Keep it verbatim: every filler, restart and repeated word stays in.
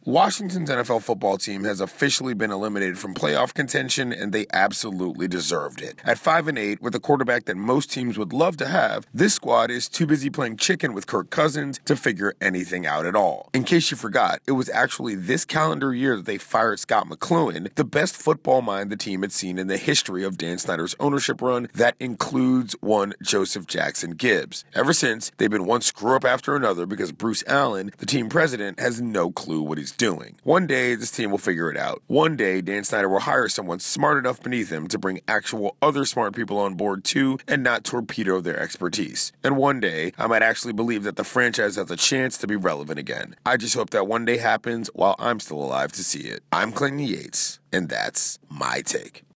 Washington's N F L football team has officially been eliminated from playoff contention, and they absolutely deserved it. At five and eight, with a quarterback that most teams would love to have, this squad is too busy playing chicken with Kirk Cousins to figure anything out at all. In case you forgot, it was actually this calendar year that they fired Scott McCloughan, the best football mind the team had seen in the history of Dan Snyder's ownership run. That includes one Joseph Jackson Gibbs. Ever since, they've been one screw up after another because Bruce Allen, the team president, has no clue what he's doing. One day, this team will figure it out. One day, Dan Snyder will hire someone smart enough beneath him to bring actual other smart people on board too and not torpedo their expertise. And one day, I might actually believe that the franchise has a chance to be relevant again. I just hope that one day happens while I'm still alive to see it. I'm Clayton Yates, and that's my take.